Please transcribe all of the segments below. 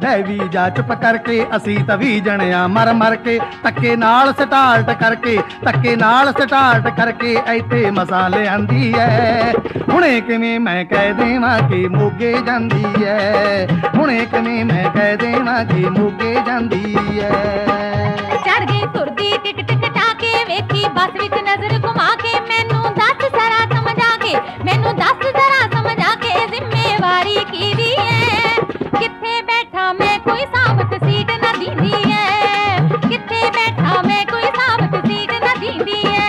ਬਹਿ ਵੀ ਜਾ ਚੁੱਪ ਕਰਕੇ, ਅਸੀਂ ਤਾਂ 20 ਜਣਿਆਂ ਮਰ ਮਰ ਕੇ, ਧੱਕੇ ਨਾਲ ਸਟਾਰਟ ਕਰਕੇ, ਧੱਕੇ ਨਾਲ ਸਟਾਰਟ ਕਰਕੇ ਇੱਥੇ ਮਸਾਂ ਲਿਆਂਦੀ ਐ। ਹੁਣੇ ਕਿਵੇਂ ਮੈਂ ਕਹਿ ਦੇਵਾਂ ਕਿ ਮੋਗੇ ਜਾਂਦੀ ਐ, ਹੁਣੇ ਕਿਵੇਂ ਮੈਂ ਕਹਿ ਦੇਵਾਂ ਕਿ ਮੋਗੇ ਜਾਂਦੀ ਐ। ਚੜ ਗਈ ਤੁਰਦੀ ਟਿਕ ਟਾ ਕੇ, ਵੇਖੀ ਬੱਸ ਵਿੱਚ ਨਜ਼ਰ ਘੁਮਾ ਕੇ, ਮੈਨੂੰ ਦੱਸ ਜ਼ਰਾ ਸਮਝਾ ਕੇ, ਮੈਨੂੰ ਦੱਸ ਜ਼ਰਾ ਸਮਝਾ ਕੇ, ਜ਼ਿੰਮੇਵਾਰੀ ਕਿਹਦੀ ਐ? ਕਿੱਥੇ ਬੈਠਾ ਮੈਂ ਕੋਈ ਸਾਬਤ ਸੀਟ ਨਾ ਦਿੰਦੀ ਐ, ਕਿੱਥੇ ਬੈਠਾ ਮੈਂ ਕੋਈ ਸਾਬਤ ਸੀਟ ਨਾ ਦਿੰਦੀ ਐ।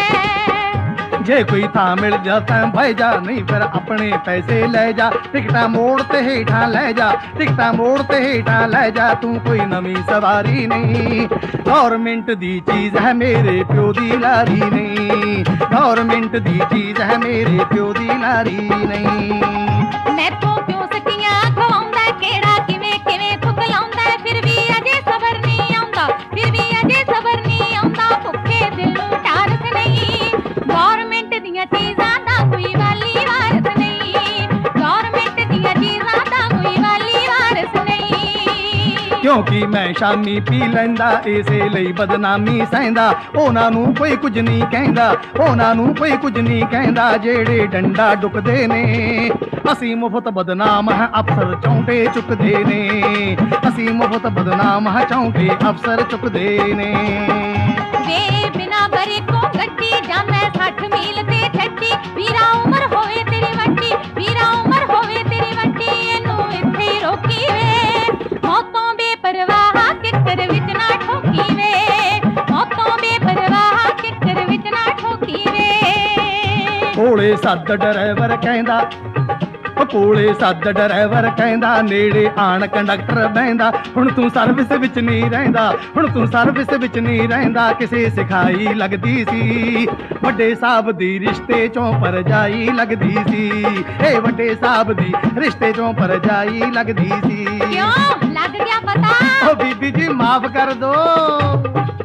ਜੇ ਕੋਈ ਥਾਂ ਮਿਲ ਜਾ ਤਾਂ ਬਹਿ ਜਾ, ਨਹੀਂ ਫਿਰ ਆਪਣੇ ਪੈਸੇ ਲੈ ਜਾ, ਟਿਕਟਾਂ ਮੋੜ ਤੇ ਹੇਠਾਂ ਲੈ ਜਾ, ਟਿਕਟਾਂ ਮੋੜ ਤੇ ਹੇਠਾਂ ਲੈ ਜਾ, ਤੂੰ ਕੋਈ ਨਵੀਂ ਸਵਾਰੀ ਨਹੀਂ। ਗੌਰਮਿੰਟ ਦੀ ਚੀਜ਼ ਹੈ ਮੇਰੇ ਪਿਓ ਦੀ ਲਾਰੀ ਨਹੀਂ, ਗੌਰਮਿੰਟ ਦੀ ਚੀਜ਼ ਹੈ ਮੇਰੇ ਪਿਓ ਦੀ ਲਾਰੀ ਨਹੀਂ। ਮੈਥੋਂ ਕਿਉਂ ਸਕੀਆਂ ਖਵਾਉਂਦਾ, ਕਿਹੜਾ ਕਿਵੇਂ ਕਿਵੇਂ ਥੁੱਕ ਲਾਉਂਦਾ, ਫਿਰ ਵੀ ਅਜੇ ਸਬਰ ਨਹੀਂ ਆਉਂਦਾ, ਫਿਰ ਵੀ ਅਜੇ ਸਬਰ ਨਹੀਂ ਆਉਂਦਾ, ਭੁੱਖੇ ਦਿਲ ਨੂੰ ਟਾਰਸ ਨਹੀਂ। ਗੌਰਮਿੰਟ ਦੀਆਂ ਚੀਜ਼ਾਂ ਦਾ ਕੋਈ ਵਾਲੀ ਵਾਰਸ ਨਹੀਂ, ਗੌਰਮਿੰਟ ਦੀਆਂ ਚੀਜ਼ਾਂ ਦਾ ਕੋਈ ਵਾਲੀ ਵਾਰਸ ਨਹੀਂ। ਕਿਉਂਕਿ ਮੈਂ ਸ਼ਾਮੀ ਪੀ ਲੈਂਦਾ, ਇਸੇ ਲਈ ਬਦਨਾਮੀ ਸਹਿੰਦਾ, ਉਹਨਾਂ ਨੂੰ ਕੋਈ ਕੁਝ ਨਹੀਂ ਕਹਿੰਦਾ, ਉਹਨਾਂ ਨੂੰ ਕੋਈ ਕੁਝ ਨਹੀਂ ਕਹਿੰਦਾ, ਜਿਹੜੇ ਡੰਡਾ ਡੁੱਕਦੇ ਨੇ। ਅਸੀਂ ਮੁਫਤ ਬਦਨਾਮ ਹਾਂ, ਅਫਸਰ ਚੌਂਟੇ ਚੁੱਕਦੇ ਨੇ, ਅਸੀਂ ਮੁਫਤ ਬਦਨਾਮ ਹਾਂ, ਚੌਂਟੇ ਅਫਸਰ ਚੁੱਕਦੇ ਨੇ। ਵੇ ਬਿਨਾ ਬਰੇਕੋਂ ਗੱਡੀ ਜਾਂਦਾ 60 ਮੀਲ ਤੇ ਛੱਡੀ, ਵੀਰਾ ਉਮਰ ਹੋਵੇ ਤੇਰੀ ਵੱਡੀ, ਵੀਰਾ ਉਮਰ ਹੋਵੇ ਤੇਰੀ ਵੱਡੀ, ਇਹਨੂੰ ਇੱਥੇ ਹੀ ਰੋਕੀ ਵੇ। ਮੌਤੋਂ ਬੇਪਰਵਾਹ ਕਿੱਕਰ ਵਿੱਚ ਨਾ ਠੋਕੀ ਵੇ, ਮੌਤੋਂ ਬੇਪਰਵਾਹ ਕਿੱਕਰ ਵਿੱਚ ਨਾ ਠੋਕੀ ਵੇ। ਕੋਲੇ ਸੱਦ ਡਰਾਈਵਰ ਕਹਿੰਦਾ, ਕੋਲੇ ਸੱਦ ਡਰਾਈਵਰ ਕਹਿੰਦਾ, ਨੇੜੇ ਆਣ ਕੰਡਕਟਰ ਬਹਿੰਦਾ, ਹੁਣ ਤੂੰ ਸਰਵਿਸ ਵਿੱਚ ਨਹੀਂ ਰਹਿੰਦਾ, ਹੁਣ ਤੂੰ ਸਰਵਿਸ ਵਿੱਚ ਨਹੀਂ ਰਹਿੰਦਾ, ਕਿਸੇ ਸਿਖਾਈ ਲੱਗਦੀ ਸੀ, ਵੱਡੇ ਸਾਹਿਬ ਦੀ ਰਿਸ਼ਤੇ ਚੋਂ ਪਰਜਾਈ ਲੱਗਦੀ ਸੀ, ਏ ਵੱਡੇ ਸਾਹਿਬ ਦੀ ਰਿਸ਼ਤੇ ਚੋਂ ਪਰਜਾਈ ਲੱਗਦੀ ਸੀ। ਕਿਉਂ ਲੱਗ ਗਿਆ ਪਤਾ? ਓ ਬੀਬੀ ਜੀ ਮਾਫ ਕਰ ਦੋ।